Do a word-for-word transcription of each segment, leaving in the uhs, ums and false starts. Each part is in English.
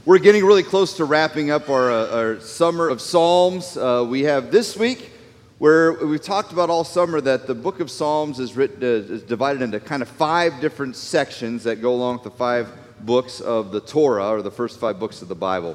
We're getting really close to wrapping up our, uh, our summer of Psalms. Uh, we have this week where we've talked about all summer that the book of Psalms is, written, uh, is divided into kind of five different sections that go along with the five books of the Torah, or the first five books of the Bible.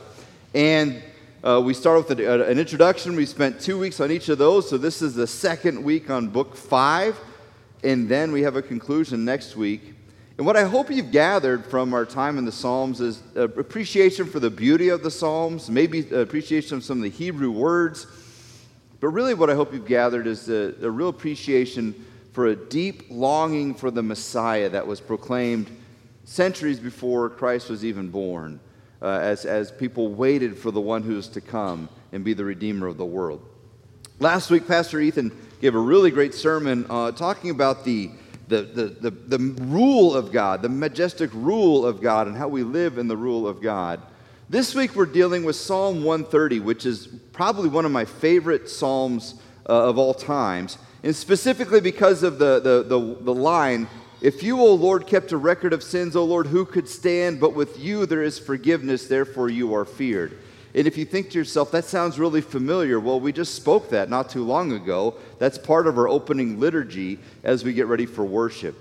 And uh, we start with a, an introduction. We spent two weeks on each of those, so this is the second week on book five. And then we have a conclusion next week. And what I hope you've gathered from our time in the Psalms is appreciation for the beauty of the Psalms, maybe appreciation of some of the Hebrew words. But really what I hope you've gathered is a, a real appreciation for a deep longing for the Messiah that was proclaimed centuries before Christ was even born, uh, as, as people waited for the one who is to come and be the Redeemer of the world. Last week, Pastor Ethan gave a really great sermon uh, talking about the The, the, the, the rule of God, the majestic rule of God, and how we live in the rule of God. This week we're dealing with Psalm one thirty, which is probably one of my favorite psalms uh, of all times, and specifically because of the, the, the, the line, "If you, O Lord, kept a record of sins, O Lord, who could stand? But with you there is forgiveness, therefore you are feared." And if you think to yourself, that sounds really familiar, well, we just spoke that not too long ago. That's part of our opening liturgy as we get ready for worship.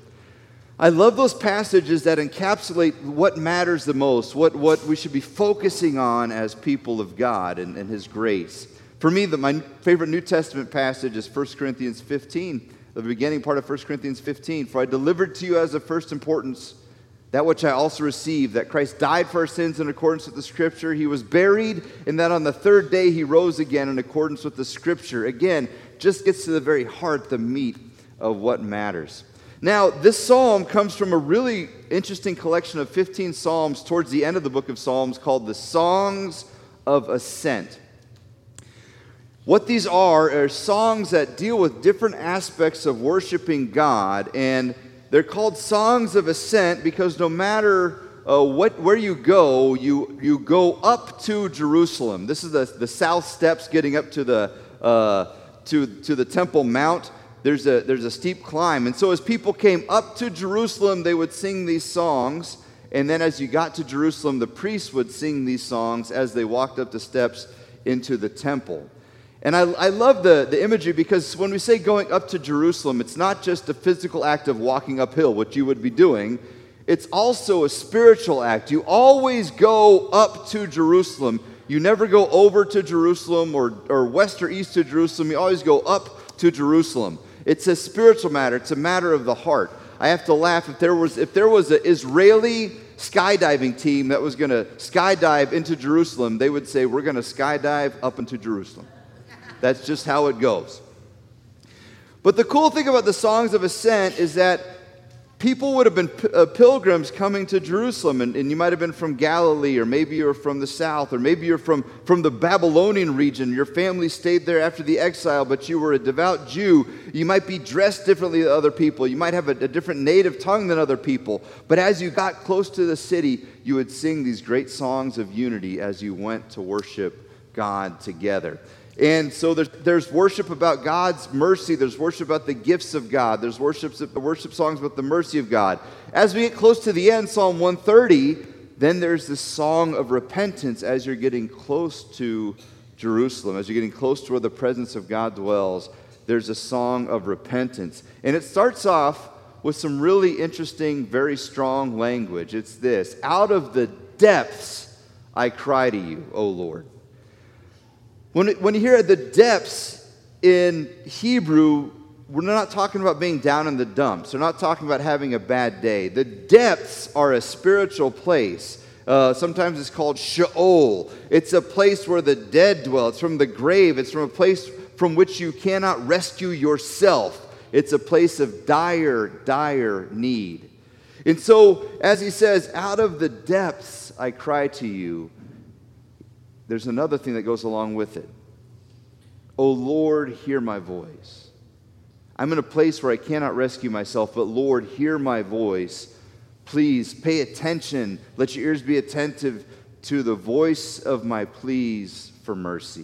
I love those passages that encapsulate what matters the most, what, what we should be focusing on as people of God and, and His grace. For me, the, my favorite New Testament passage is First Corinthians fifteen, the beginning part of First Corinthians fifteen. "For I delivered to you as of first importance that which I also received, that Christ died for our sins in accordance with the Scripture. He was buried, and that on the third day He rose again in accordance with the Scripture." Again, just gets to the very heart, the meat of what matters. Now, this psalm comes from a really interesting collection of fifteen psalms towards the end of the book of Psalms called the Songs of Ascent. What these are are songs that deal with different aspects of worshiping God, and they're called Songs of Ascent because no matter uh, what, where you go, you, you go up to Jerusalem. This is the, the south steps getting up to the, uh, to, to the Temple Mount. There's a, there's a steep climb. And so as people came up to Jerusalem, they would sing these songs. And then as you got to Jerusalem, the priests would sing these songs as they walked up the steps into the temple. And I, I love the, the imagery because when we say going up to Jerusalem, it's not just a physical act of walking uphill, which you would be doing. It's also a spiritual act. You always go up to Jerusalem. You never go over to Jerusalem or, or west or east to Jerusalem. You always go up to Jerusalem. It's a spiritual matter. It's a matter of the heart. I have to laugh. If there was, if there was an Israeli skydiving team that was going to skydive into Jerusalem, they would say, "We're going to skydive up into Jerusalem." That's just how it goes. But the cool thing about the Songs of Ascent is that people would have been p- uh, pilgrims coming to Jerusalem, and, and you might have been from Galilee, or maybe you're from the south, or maybe you're from, from the Babylonian region. Your family stayed there after the exile, but you were a devout Jew. You might be dressed differently than other people. You might have a, a different native tongue than other people. But as you got close to the city, you would sing these great songs of unity as you went to worship God together. And so there's, there's worship about God's mercy. There's worship about the gifts of God. There's worship, worship songs about the mercy of God. As we get close to the end, Psalm one thirty, then there's this song of repentance as you're getting close to Jerusalem, as you're getting close to where the presence of God dwells. There's a song of repentance. And it starts off with some really interesting, very strong language. It's this: "Out of the depths I cry to you, O Lord." When, it, when you hear the depths in Hebrew, we're not talking about being down in the dumps. We're not talking about having a bad day. The depths are a spiritual place. Uh, sometimes it's called Sheol. It's a place where the dead dwell. It's from the grave. It's from a place from which you cannot rescue yourself. It's a place of dire, dire need. And so, as he says, "Out of the depths I cry to you," there's another thing that goes along with it. "O Lord, hear my voice." I'm in a place where I cannot rescue myself, but Lord, hear my voice. Please pay attention. Let your ears be attentive to the voice of my pleas for mercy.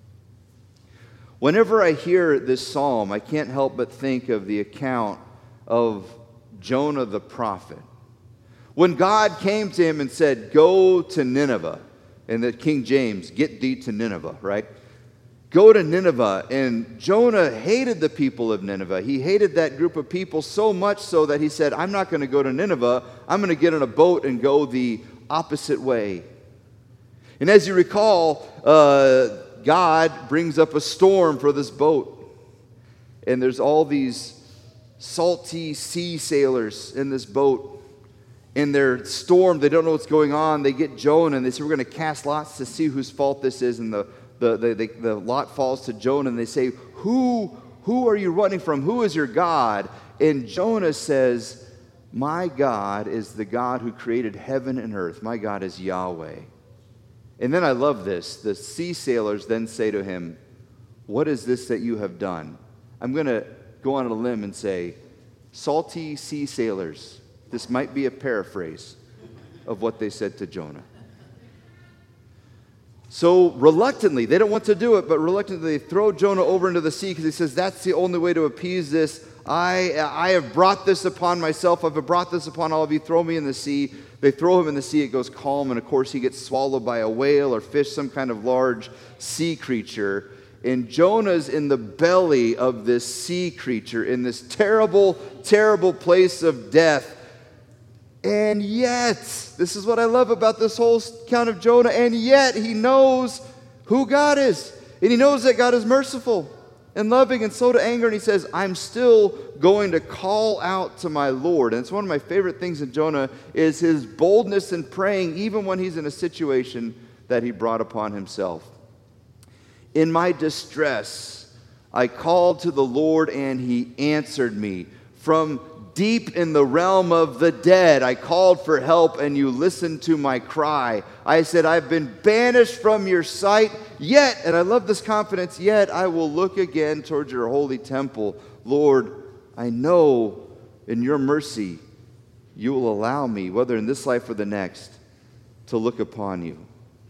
Whenever I hear this psalm, I can't help but think of the account of Jonah the prophet. When God came to him and said, "Go to Nineveh," And the King James, get thee to Nineveh, right? Go to Nineveh. And Jonah hated the people of Nineveh. He hated that group of people so much so that he said, I'm not going to go to Nineveh. I'm going to get on a boat and go the opposite way. And as you recall, uh, God brings up a storm for this boat. And there's all these salty sea sailors in this boat. In their storm, they don't know what's going on. They get Jonah and they say, we're going to cast lots to see whose fault this is. And the, the, the, the, the lot falls to Jonah and they say, who, who are you running from? Who is your God? And Jonah says, my God is the God who created heaven and earth. My God is Yahweh. And then I love this. The sea sailors then say to him, what is this that you have done? I'm going to go on a limb and say, salty sea sailors. This might be a paraphrase of what they said to Jonah. So reluctantly, they don't want to do it, but reluctantly they throw Jonah over into the sea because he says, that's the only way to appease this. I, I have brought this upon myself. I've brought this upon all of you. Throw me in the sea. They throw him in the sea. It goes calm, and of course he gets swallowed by a whale or fish, some kind of large sea creature. And Jonah's in the belly of this sea creature, in this terrible, terrible place of death. And yet, this is what I love about this whole account of Jonah, and yet he knows who God is. And he knows that God is merciful and loving and slow to anger. And he says, I'm still going to call out to my Lord. And it's one of my favorite things in Jonah is his boldness in praying, even when he's in a situation that he brought upon himself. In my distress, I called to the Lord, and he answered me. From deep in the realm of the dead, I called for help, and you listened to my cry. I said, I've been banished from your sight, yet, and I love this confidence, yet I will look again towards your holy temple. Lord, I know in your mercy you will allow me, whether in this life or the next, to look upon you.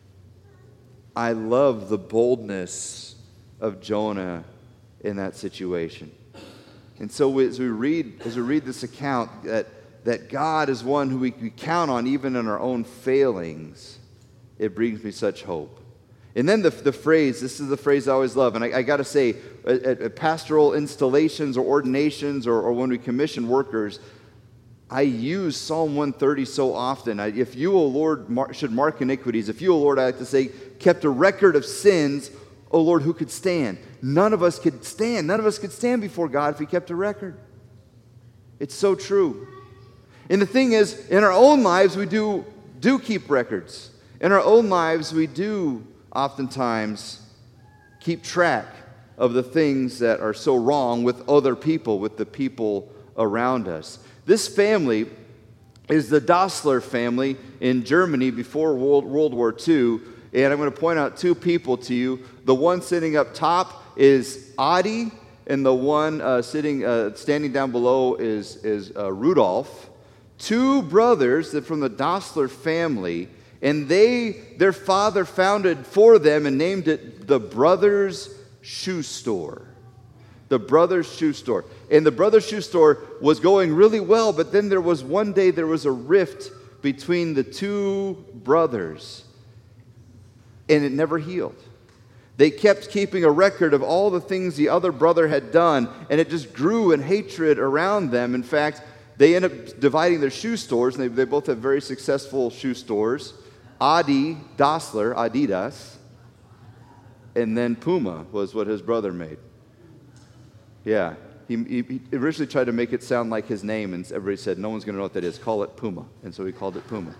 I love the boldness of Jonah in that situation. And so as we read, as we read this account, that, that God is one who we, we count on even in our own failings, it brings me such hope. And then the, the phrase, this is the phrase I always love, and I, I got to say, at, at pastoral installations or ordinations or, or when we commission workers, I use Psalm one thirty so often. I, if you, O Lord, mar- should mark iniquities, if you, O Lord, I like to say, kept a record of sins, O Lord, who could stand? None of us could stand. None of us could stand before God if we kept a record. It's so true. And the thing is, in our own lives, we do, do keep records. In our own lives, we do oftentimes keep track of the things that are so wrong with other people, with the people around us. This family is the Dassler family in Germany before World, World War Two. And I'm going to point out two people to you. The one sitting up top is Adi, and the one uh, sitting, uh, standing down below is, is uh, Rudolph. Two brothers that from the Dassler family, and they, their father founded for them and named it the Brothers Shoe Store. The Brothers Shoe Store. And the Brothers Shoe Store was going really well, but then there was one day there was a rift between the two brothers. And it never healed. They kept keeping a record of all the things the other brother had done, and it just grew in hatred around them. In fact, they ended up dividing their shoe stores, and they, they both have very successful shoe stores. Adi Dassler, Adidas, and then Puma was what his brother made. Yeah, he, he, he originally tried to make it sound like his name, and everybody said, no one's going to know what that is. Call it Puma. And so he called it Puma.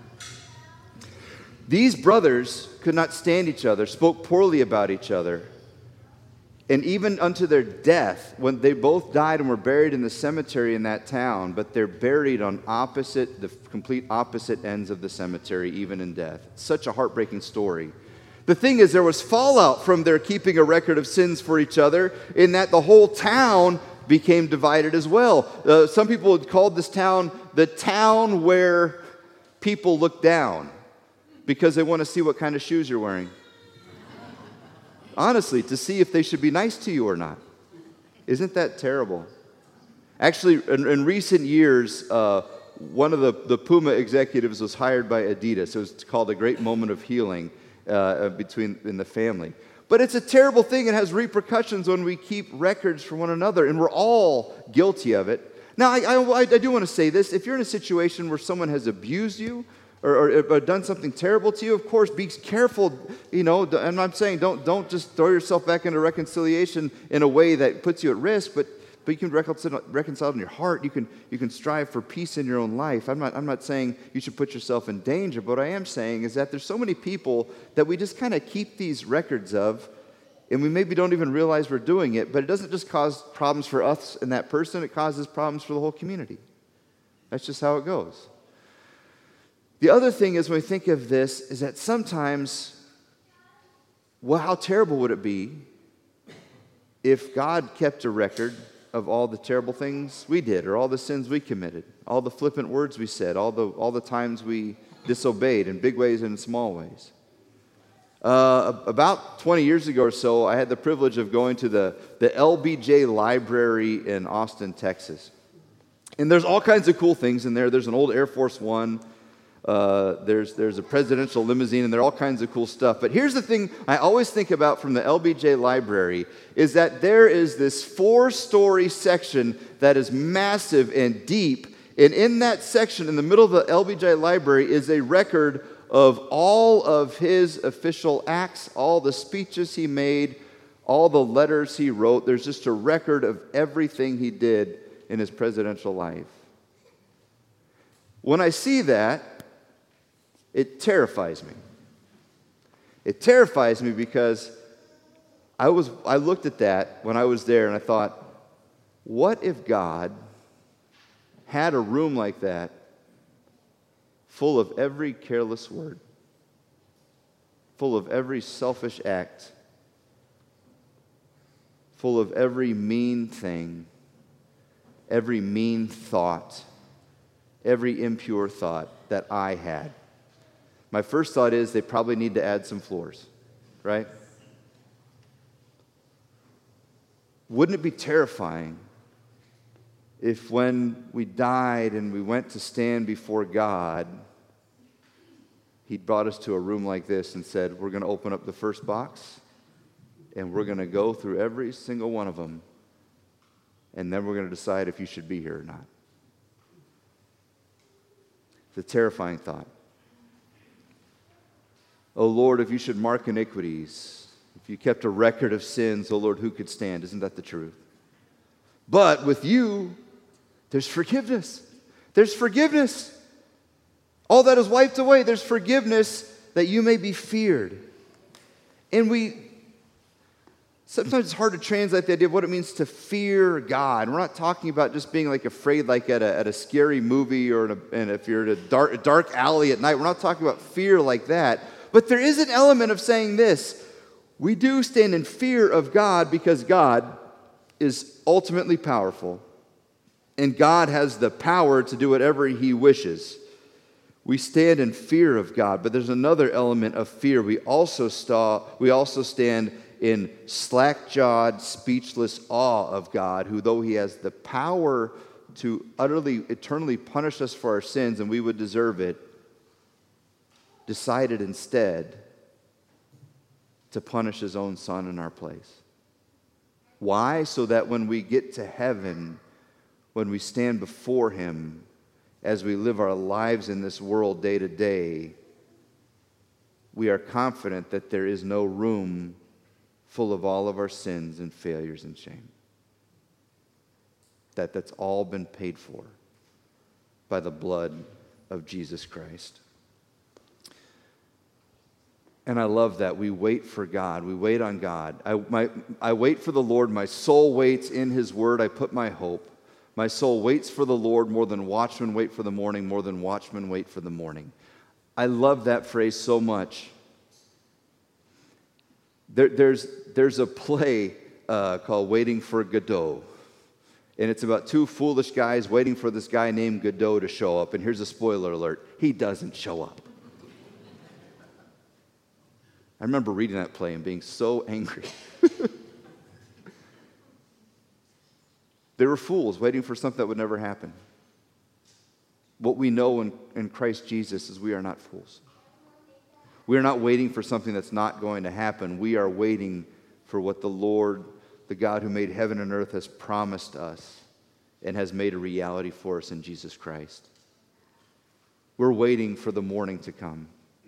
These brothers could not stand each other, spoke poorly about each other, and even unto their death, when they both died and were buried in the cemetery in that town, but they're buried on opposite, the complete opposite ends of the cemetery, even in death. Such a heartbreaking story. The thing is, there was fallout from their keeping a record of sins for each other, in that the whole town became divided as well. Uh, some people had called this town the town where people look down, because they want to see what kind of shoes you're wearing. Honestly, to see if they should be nice to you or not. Isn't that terrible? Actually, in, in recent years, uh, one of the, the Puma executives was hired by Adidas. It was called A Great Moment of Healing. uh, between in the family. But it's a terrible thing. It has repercussions when we keep records for one another, and we're all guilty of it. Now, I, I, I do want to say this. If you're in a situation where someone has abused you or, or, or done something terrible to you, of course, be careful. You know, and I'm saying don't, don't just throw yourself back into reconciliation in a way that puts you at risk, but But you can reconcile, reconcile it in your heart. You can, you can strive for peace in your own life. I'm not, I'm not saying you should put yourself in danger, but what I am saying is that there's so many people that we just kind of keep these records of, and we maybe don't even realize we're doing it, but it doesn't just cause problems for us and that person, it causes problems for the whole community. That's just how it goes. The other thing is when we think of this is that sometimes, well, how terrible would it be if God kept a record of all the terrible things we did, or all the sins we committed, all the flippant words we said, all the all the times we disobeyed in big ways and in small ways. Uh, about twenty years ago or so, I had the privilege of going to the, the L B J Library in Austin, Texas. And there's all kinds of cool things in there. There's an old Air Force One. Uh, there's, there's a presidential limousine, and there are all kinds of cool stuff. But here's the thing I always think about from the L B J Library is that there is this four-story section that is massive and deep. And in that section, in the middle of the L B J Library, is a record of all of his official acts, all the speeches he made, all the letters he wrote. There's just a record of everything he did in his presidential life. When I see that, it terrifies me. It terrifies me because I was I looked at that when I was there and I thought, what if God had a room like that full of every careless word, full of every selfish act, full of every mean thing, every mean thought, every impure thought that I had? My first thought is they probably need to add some floors, right? Wouldn't it be terrifying if when we died and we went to stand before God, He brought us to a room like this and said, we're going to open up the first box and we're going to go through every single one of them, and then we're going to decide if you should be here or not. It's a terrifying thought. Oh Lord, if you should mark iniquities, if you kept a record of sins, oh Lord, who could stand? Isn't that the truth? But with you, there's forgiveness. There's forgiveness. All that is wiped away. There's forgiveness that you may be feared. And we, sometimes it's hard to translate the idea of what it means to fear God. We're not talking about just being like afraid like at a, at a scary movie or in a, and if you're in a dark, a dark alley at night. We're not talking about fear like that. But there is an element of saying this. We do stand in fear of God because God is ultimately powerful, and God has the power to do whatever He wishes. We stand in fear of God, but there's another element of fear. We also, sta- we also stand in slack-jawed, speechless awe of God, who, though He has the power to utterly, eternally punish us for our sins, and we would deserve it, decided instead to punish His own Son in our place. Why? So that when we get to heaven, when we stand before Him, as we live our lives in this world day to day, we are confident that there is no room full of all of our sins and failures and shame. That that's all been paid for by the blood of Jesus Christ. And I love that. We wait for God. We wait on God. I, my, I wait for the Lord. My soul waits in His word. I put my hope. My soul waits for the Lord more than watchmen wait for the morning, more than watchmen wait for the morning. I love that phrase so much. There, there's, there's a play uh, called Waiting for Godot. And it's about two foolish guys waiting for this guy named Godot to show up. And here's a spoiler alert. He doesn't show up. I remember reading that play and being so angry. They were fools waiting for something that would never happen. What we know in, in Christ Jesus is we are not fools. We're not waiting for something that's not going to happen. We are waiting for what the Lord, the God who made heaven and earth, has promised us and has made a reality for us in Jesus Christ. We're waiting for the morning to come.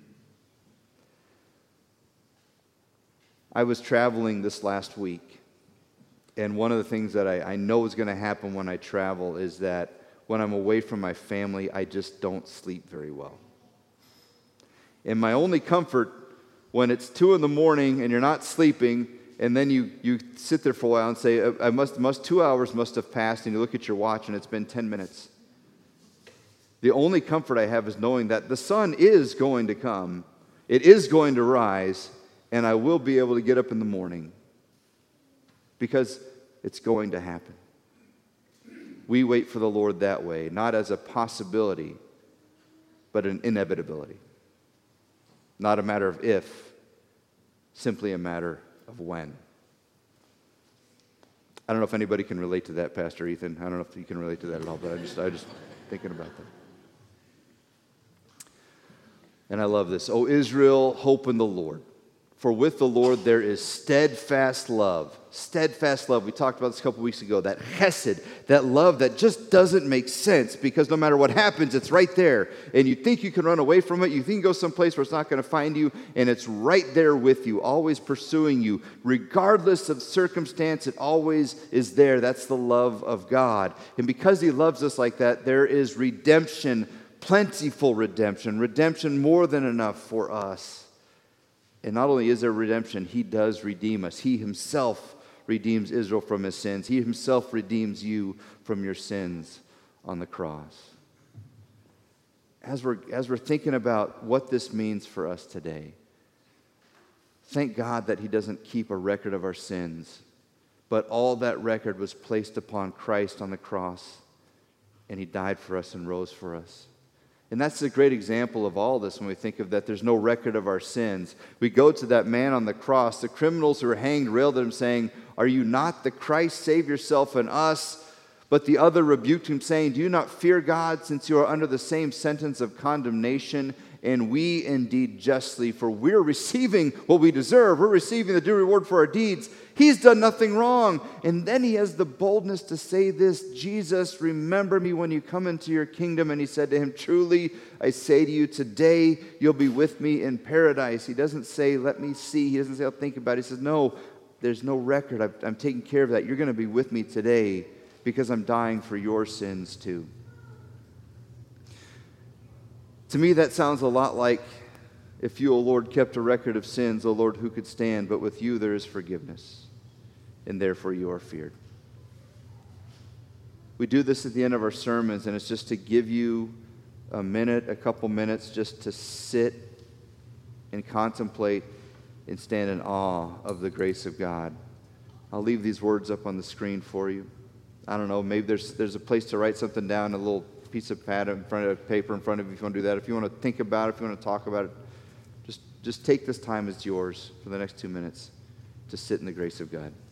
I was traveling this last week, and one of the things that I, I know is going to happen when I travel is that when I'm away from my family, I just don't sleep very well. And my only comfort when it's two in the morning and you're not sleeping, and then you, you sit there for a while and say, I must, must, two hours must have passed, and you look at your watch and it's been ten minutes. The only comfort I have is knowing that the sun is going to come, it is going to rise, and I will be able to get up in the morning because it's going to happen. We wait for the Lord that way, not as a possibility, but an inevitability. Not a matter of if, simply a matter of when. I don't know if anybody can relate to that, Pastor Ethan. I don't know if you can relate to that at all, but I just, I just thinking about that. And I love this. O Israel, hope in the Lord. For with the Lord there is steadfast love. Steadfast love. We talked about this a couple weeks ago. That chesed, that love that just doesn't make sense because no matter what happens, it's right there. And you think you can run away from it. You think you can go someplace where it's not going to find you. And it's right there with you, always pursuing you. Regardless of circumstance, it always is there. That's the love of God. And because He loves us like that, there is redemption, plentiful redemption, redemption more than enough for us. And not only is there redemption, He does redeem us. He Himself redeems Israel from his sins. He Himself redeems you from your sins on the cross. As we're, as we're thinking about what this means for us today, thank God that He doesn't keep a record of our sins, but all that record was placed upon Christ on the cross, and He died for us and rose for us. And that's a great example of all this when we think of that there's no record of our sins. We go to that man on the cross. The criminals who were hanged railed at Him, saying, "Are you not the Christ? Save yourself and us." But the other rebuked Him, saying, "Do you not fear God, since you are under the same sentence of condemnation? And we indeed justly, for we're receiving what we deserve. We're receiving the due reward for our deeds. He's done nothing wrong." And then He has the boldness to say this, "Jesus, remember me when you come into your kingdom." And He said to him, "Truly, I say to you, today you'll be with me in paradise." He doesn't say, "Let me see." He doesn't say, "I'll think about it." He says, "No, there's no record. I've, I'm taking care of that. You're going to be with me today because I'm dying for your sins too." To me, that sounds a lot like, if you, O Lord, kept a record of sins, O Lord, who could stand? But with you there is forgiveness, and therefore you are feared. We do this at the end of our sermons, and it's just to give you a minute, a couple minutes, just to sit and contemplate and stand in awe of the grace of God. I'll leave these words up on the screen for you. I don't know, maybe there's there's a place to write something down, a little piece of pad in front of paper in front of you if you want to do that. If you want to think about it, if you want to talk about it, just just take this time as yours for the next two minutes to sit in the grace of God.